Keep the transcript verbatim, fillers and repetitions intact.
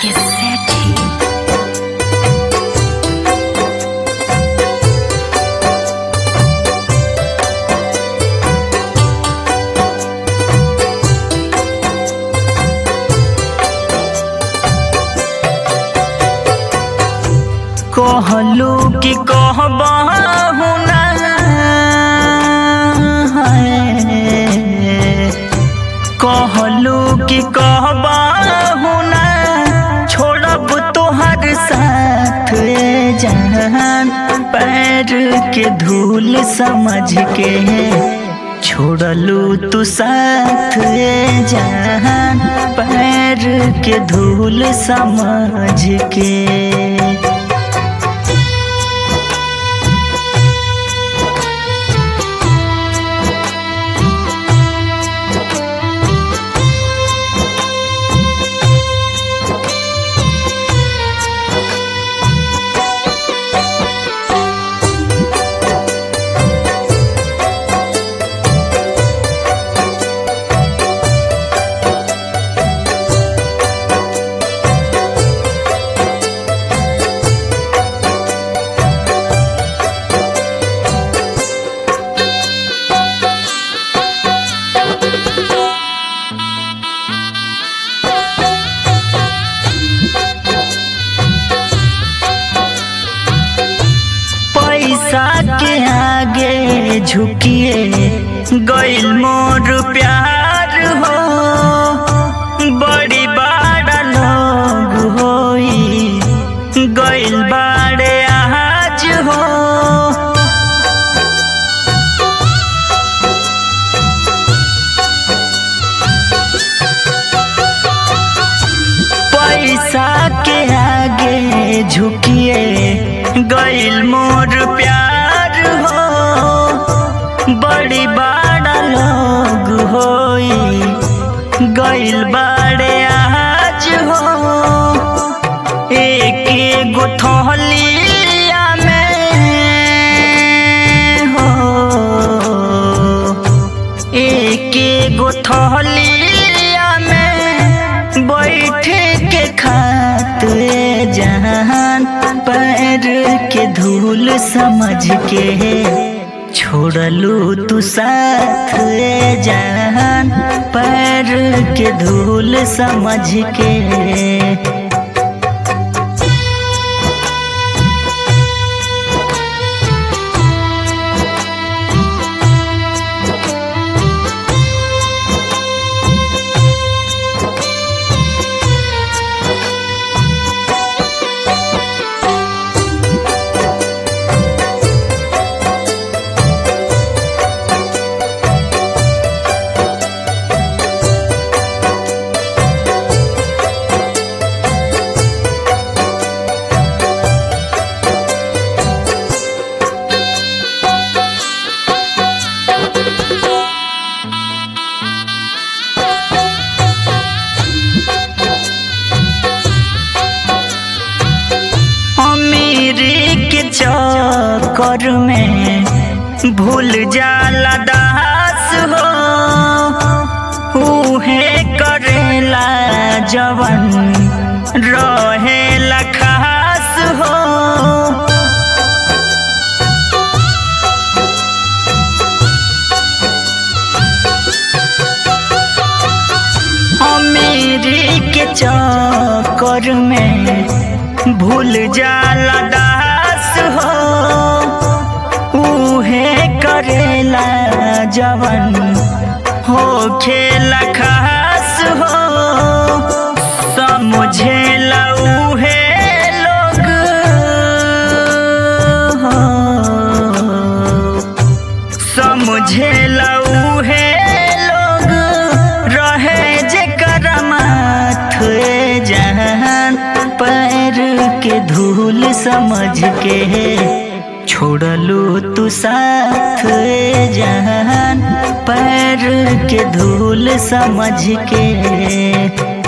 के सेठी कहलू कि कहबहु ना कहलू कि कहबहु ना छोड़ब तोहर साथ जहान पैर के धूल समझ के छोड़लू तू साथ जहान पैर के धूल समझ के। पैसा के आगे झुकिए गइल मोर प्यार हो बड़ी बड़ा लोग होई गइल बाड़े आज हो। पैसा के आगे झुकिए गइल मोर प्यार हो बड़ी बड़ा लोग होई गइल बाड़े आज हो। एक एगो थलिया में हो एक एगो थलिया में बैठ के खाते जहान पैर के धूल समझ के छोड़लू तू साथ जहान पैर के धूल समझ के। चक्कर में भूल जाला दास हो उहे करेला जवन रहेला खास हो। अमीरी के चक्कर में भूल जाला दास हो उहे करेला जवन हो खेला खास हो। समझेला उहे लोग हो समझेला उहे लोग रहे जेकर माथ जहान पैर के धूल समझ के छोड़लू तू साथ जहान पैर के धूल समझ के।